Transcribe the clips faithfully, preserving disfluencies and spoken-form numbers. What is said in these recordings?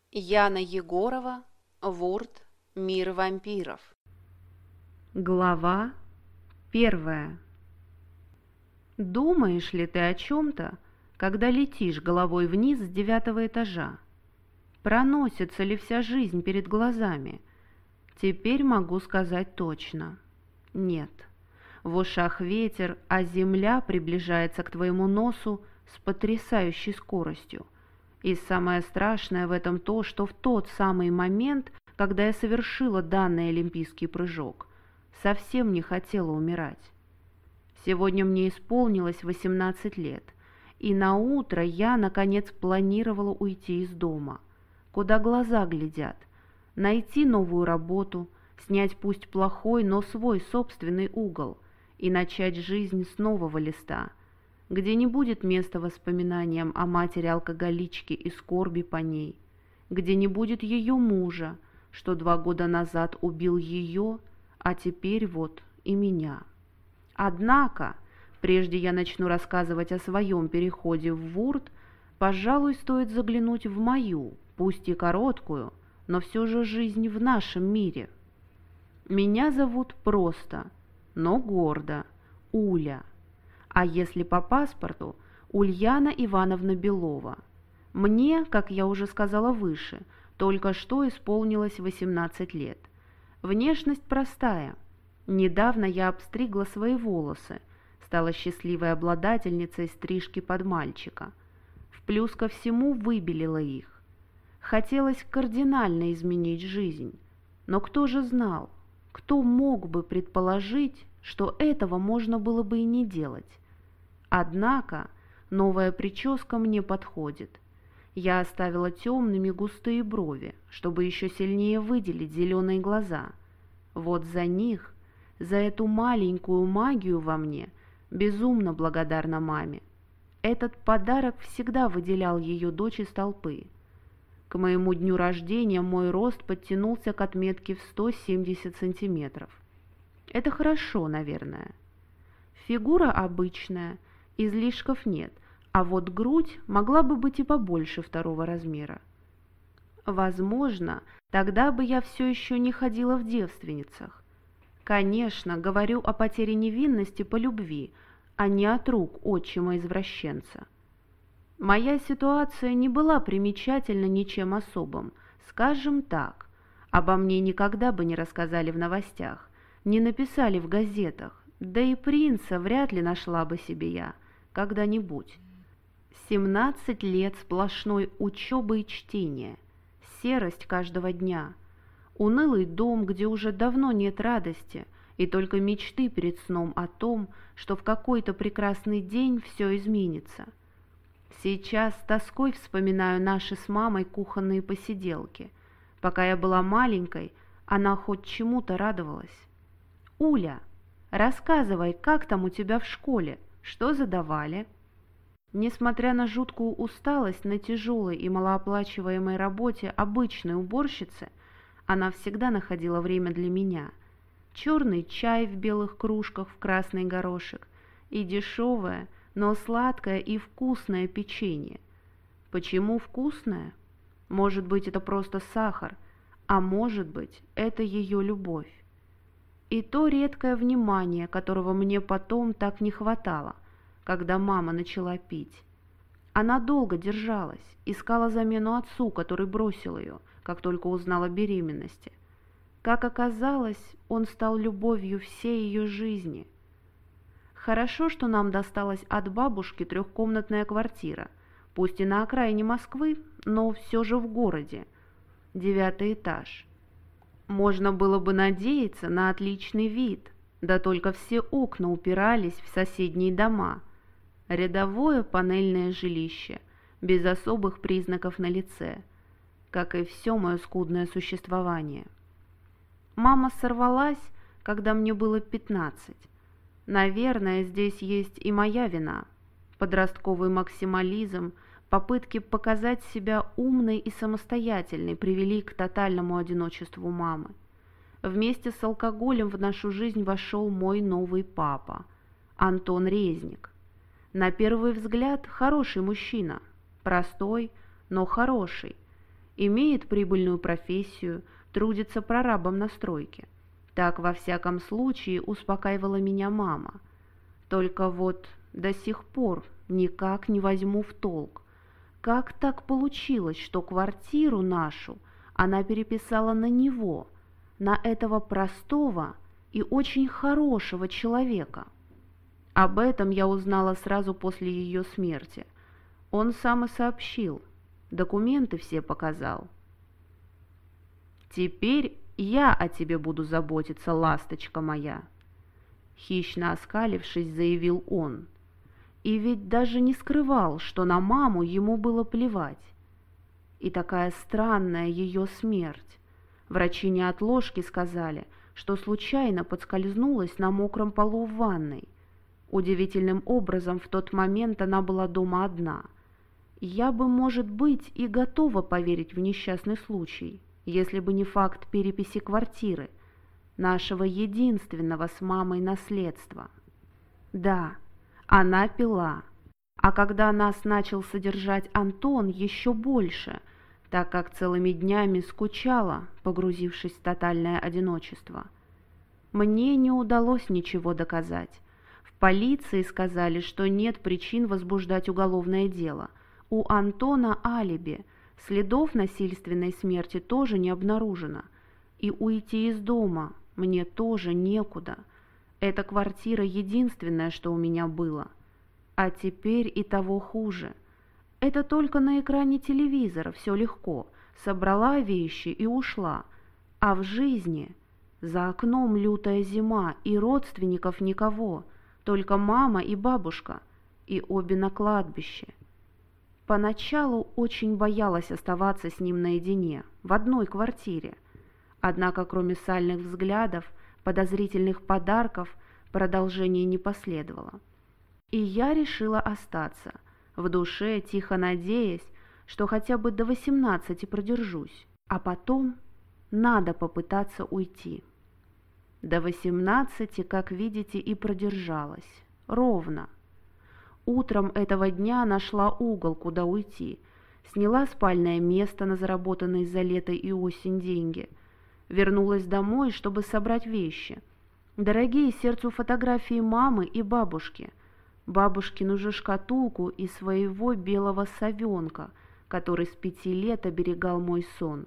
Яна Егорова, Вурт, Мир вампиров. Глава первая. Думаешь ли ты о чем-то, когда летишь головой вниз с девятого этажа? Проносится ли вся жизнь перед глазами? Теперь могу сказать точно. Нет. В ушах ветер, а земля приближается к твоему носу с потрясающей скоростью. И самое страшное в этом то, что в тот самый момент, когда я совершила данный олимпийский прыжок, совсем не хотела умирать. Сегодня мне исполнилось восемнадцать лет, и на утро я, наконец, планировала уйти из дома, куда глаза глядят, найти новую работу, снять пусть плохой, но свой собственный угол и начать жизнь с нового листа, где не будет места воспоминаниям о матери-алкоголичке и скорби по ней, где не будет ее мужа, что два года назад убил ее, а теперь вот и меня. Однако, прежде я начну рассказывать о своем переходе в Вурт, пожалуй, стоит заглянуть в мою, пусть и короткую, но все же жизнь в нашем мире. Меня зовут просто, но гордо, Уля. А если по паспорту, Ульяна Ивановна Белова. Мне, как я уже сказала выше, только что исполнилось восемнадцать лет. Внешность простая. Недавно я обстригла свои волосы, стала счастливой обладательницей стрижки под мальчика. В плюс ко всему выбелила их. Хотелось кардинально изменить жизнь. Но кто же знал, кто мог бы предположить, что этого можно было бы и не делать? Однако новая прическа мне подходит. Я оставила темными густые брови, чтобы еще сильнее выделить зеленые глаза. Вот за них, за эту маленькую магию во мне, безумно благодарна маме. Этот подарок всегда выделял ее дочь из толпы. К моему дню рождения мой рост подтянулся к отметке в сто семьдесят сантиметров. Это хорошо, наверное. Фигура обычная, излишков нет, а вот грудь могла бы быть и побольше второго размера. Возможно, тогда бы я все еще не ходила в девственницах. Конечно, говорю о потере невинности по любви, а не от рук отчима-извращенца. Моя ситуация не была примечательна ничем особым, скажем так. Обо мне никогда бы не рассказали в новостях, не написали в газетах, да и принца вряд ли нашла бы себе я когда-нибудь. Семнадцать лет сплошной учебы и чтения, серость каждого дня, унылый дом, где уже давно нет радости, и только мечты перед сном о том, что в какой-то прекрасный день все изменится. Сейчас с тоской вспоминаю наши с мамой кухонные посиделки. Пока я была маленькой, она хоть чему-то радовалась. «Уля, рассказывай, как там у тебя в школе? Что задавали?» Несмотря на жуткую усталость на тяжелой и малооплачиваемой работе обычной уборщицы, она всегда находила время для меня. Черный чай в белых кружках в красный горошек и дешевое, но сладкое и вкусное печенье. Почему вкусное? Может быть, это просто сахар, а может быть, это ее любовь. И то редкое внимание, которого мне потом так не хватало, когда мама начала пить. Она долго держалась, искала замену отцу, который бросил ее, как только узнала о беременности. Как оказалось, он стал любовью всей ее жизни. Хорошо, что нам досталась от бабушки трехкомнатная квартира, пусть и на окраине Москвы, но все же в городе, девятый этаж. Можно было бы надеяться на отличный вид, да только все окна упирались в соседние дома. Рядовое панельное жилище, без особых признаков на лице, как и все мое скудное существование. Мама сорвалась, когда мне было пятнадцать. Наверное, здесь есть и моя вина. Подростковый максимализм, попытки показать себя умной и самостоятельной привели к тотальному одиночеству мамы. Вместе с алкоголем в нашу жизнь вошел мой новый папа, Антон Резник. На первый взгляд хороший мужчина, простой, но хороший. имеет прибыльную профессию, трудится прорабом на стройке. Так, во всяком случае, успокаивала меня мама. Только вот до сих пор никак не возьму в толк, как так получилось, что квартиру нашу она переписала на него, на этого простого и очень хорошего человека. Об этом я узнала сразу после ее смерти. Он сам и сообщил, документы все показал. «Теперь я о тебе буду заботиться, ласточка моя», — хищно оскалившись, заявил он. И ведь даже не скрывал, что на маму ему было плевать. И такая странная ее смерть. Врачи неотложки сказали, что случайно подскользнулась на мокром полу в ванной. Удивительным образом в тот момент она была дома одна. Я бы, может быть, и готова поверить в несчастный случай, если бы не факт переписи квартиры, нашего единственного с мамой наследства. Да, она пила, а когда нас начал содержать Антон, еще больше, так как целыми днями скучала, погрузившись в тотальное одиночество. Мне не удалось ничего доказать. В полиции сказали, что нет причин возбуждать уголовное дело. У Антона алиби, следов насильственной смерти тоже не обнаружено. И уйти из дома мне тоже некуда. Эта квартира единственное, что у меня было. А теперь и того хуже. Это только на экране телевизора все легко. Собрала вещи и ушла. А в жизни за окном лютая зима, и родственников никого, только мама и бабушка, и обе на кладбище. Поначалу очень боялась оставаться с ним наедине, в одной квартире. Однако, кроме сальных взглядов, подозрительных подарков, продолжение не последовало. И я решила остаться, в душе тихо надеясь, что хотя бы до восемнадцати продержусь, а потом надо попытаться уйти. До восемнадцати, как видите, и продержалась. Ровно. Утром этого дня нашла угол, куда уйти. Сняла спальное место на заработанные за лето и осень деньги. Вернулась домой, чтобы собрать вещи. Дорогие сердцу фотографии мамы и бабушки. Бабушкину же шкатулку и своего белого совенка, который с пяти лет оберегал мой сон.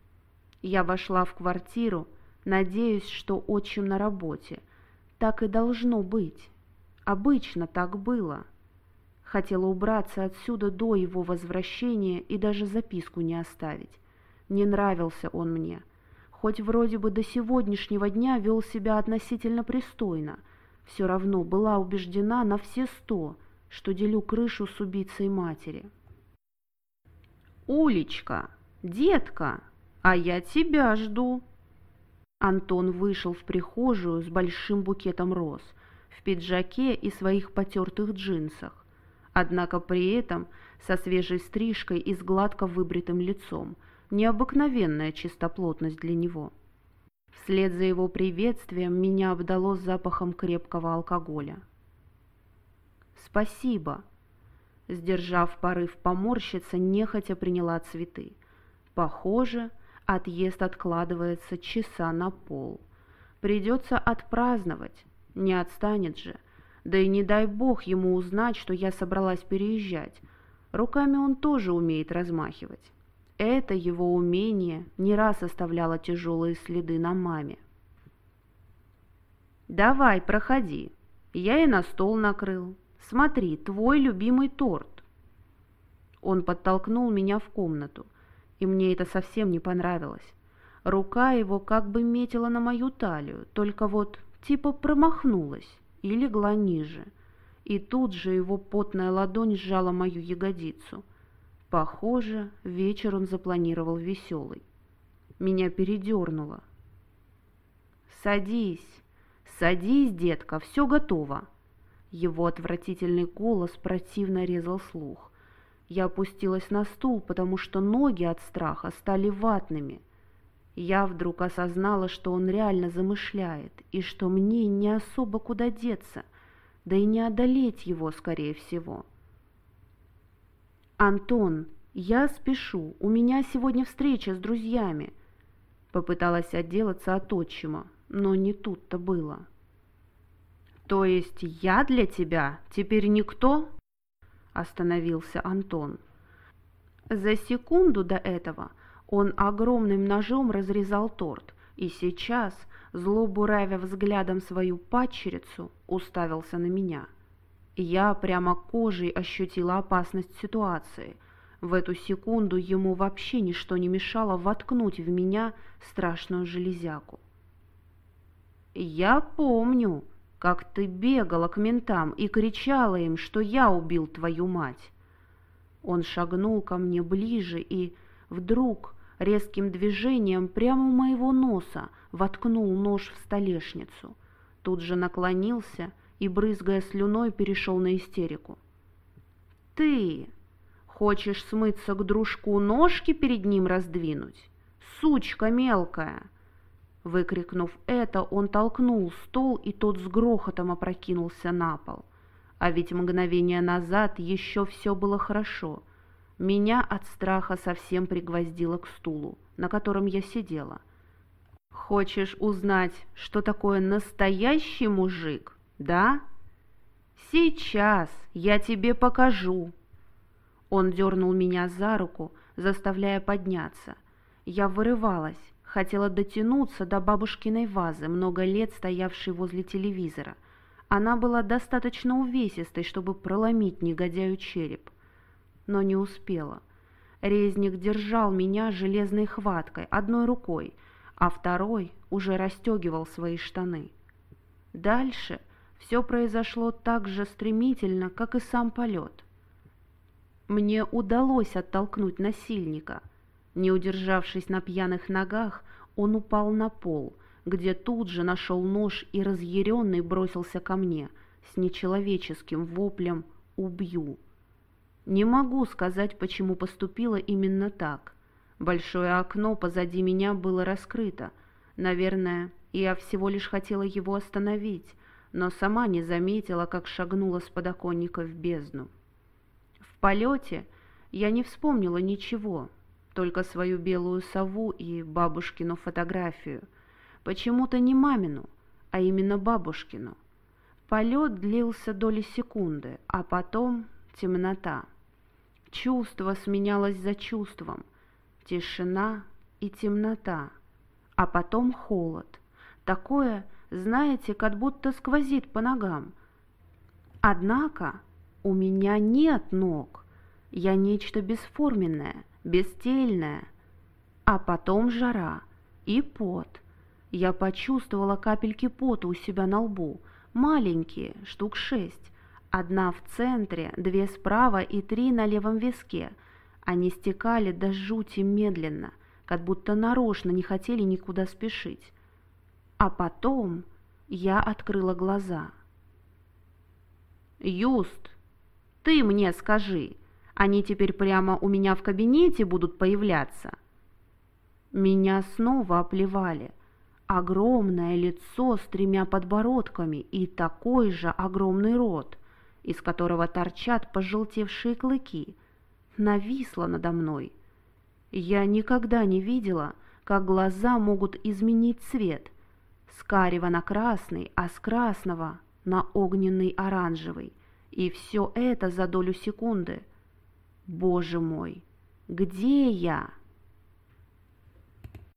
Я вошла в квартиру, надеюсь, что отчим на работе. Так и должно быть. Обычно так было. Хотела убраться отсюда до его возвращения и даже записку не оставить. Не нравился он мне. Хоть вроде бы до сегодняшнего дня вел себя относительно пристойно, все равно была убеждена на все сто, что делю крышу с убийцей матери. «Улечка, детка, а я тебя жду!» Антон вышел в прихожую с большим букетом роз, в пиджаке и своих потертых джинсах, однако при этом со свежей стрижкой и с гладко выбритым лицом, необыкновенная чистоплотность для него. Вслед за его приветствием меня обдало запахом крепкого алкоголя. «Спасибо», — сдержав порыв поморщиться, нехотя приняла цветы. «Похоже, отъезд откладывается часа на пол. Придется отпраздновать, не отстанет же. Да и не дай бог ему узнать, что я собралась переезжать. Руками он тоже умеет размахивать. Это его умение не раз оставляло тяжелые следы на маме. «Давай, проходи. Я и на стол накрыл. Смотри, твой любимый торт». Он подтолкнул меня в комнату, и мне это совсем не понравилось. Рука его как бы метила на мою талию, только вот типа промахнулась и легла ниже. И тут же его потная ладонь сжала мою ягодицу. Похоже, вечер он запланировал веселый. Меня передернуло. «Садись, садись, детка, все готово». Его отвратительный голос противно резал слух. Я опустилась на стул, потому что ноги от страха стали ватными. Я вдруг осознала, что он реально замышляет, и что мне не особо куда деться, да и не одолеть его, скорее всего. «Антон, «Я спешу, у меня сегодня встреча с друзьями». Попыталась отделаться от отчима, но не тут-то было. «То есть я для тебя теперь никто?» Остановился Антон. За секунду до этого он огромным ножом разрезал торт, и сейчас, зло буравя взглядом свою падчерицу, уставился на меня. Я прямо кожей ощутила опасность ситуации. В эту секунду ему вообще ничто не мешало воткнуть в меня страшную железяку. «Я помню, как ты бегала к ментам и кричала им, что я убил твою мать». Он шагнул ко мне ближе и вдруг резким движением прямо у моего носа воткнул нож в столешницу. Тут же наклонился и, брызгая слюной, перешел на истерику. «Ты хочешь смыться к дружку, ножки перед ним раздвинуть? Сучка мелкая!» Выкрикнув это, он толкнул стол, и тот с грохотом опрокинулся на пол. А ведь мгновение назад еще все было хорошо. Меня от страха совсем пригвоздило к стулу, на котором я сидела. «Хочешь узнать, что такое настоящий мужик, да? Сейчас я тебе покажу». Он дернул меня за руку, заставляя подняться. Я вырывалась, хотела дотянуться до бабушкиной вазы, много лет стоявшей возле телевизора. Она была достаточно увесистой, чтобы проломить негодяю череп. Но не успела. Резник держал меня железной хваткой, одной рукой, а второй уже расстегивал свои штаны. Дальше все произошло так же стремительно, как и сам полет. Мне удалось оттолкнуть насильника. Не удержавшись на пьяных ногах, он упал на пол, где тут же нашел нож и разъяренный бросился ко мне с нечеловеческим воплем «Убью!». Не могу сказать, почему поступила именно так. Большое окно позади меня было раскрыто. Наверное, я всего лишь хотела его остановить, но сама не заметила, как шагнула с подоконника в бездну. В полете я не вспомнила ничего, только свою белую сову и бабушкину фотографию. Почему-то не мамину, а именно бабушкину. Полет длился доли секунды, а потом темнота. Чувство сменялось за чувством, тишина и темнота, а потом холод. Такое, знаете, как будто сквозит по ногам. Однако у меня нет ног, я нечто бесформенное, бестельное. А потом жара и пот. Я почувствовала капельки пота у себя на лбу, маленькие, штук шесть. Одна в центре, две справа и три на левом виске. Они стекали до жути медленно, как будто нарочно не хотели никуда спешить. А потом я открыла глаза. «Юст, ты мне скажи, они теперь прямо у меня в кабинете будут появляться?» Меня снова оплевали. Огромное лицо с тремя подбородками и такой же огромный рот, из которого торчат пожелтевшие клыки, нависло надо мной. Я никогда не видела, как глаза могут изменить цвет с карего на красный, а с красного на огненный оранжевый, и все это за долю секунды. Боже мой, где я?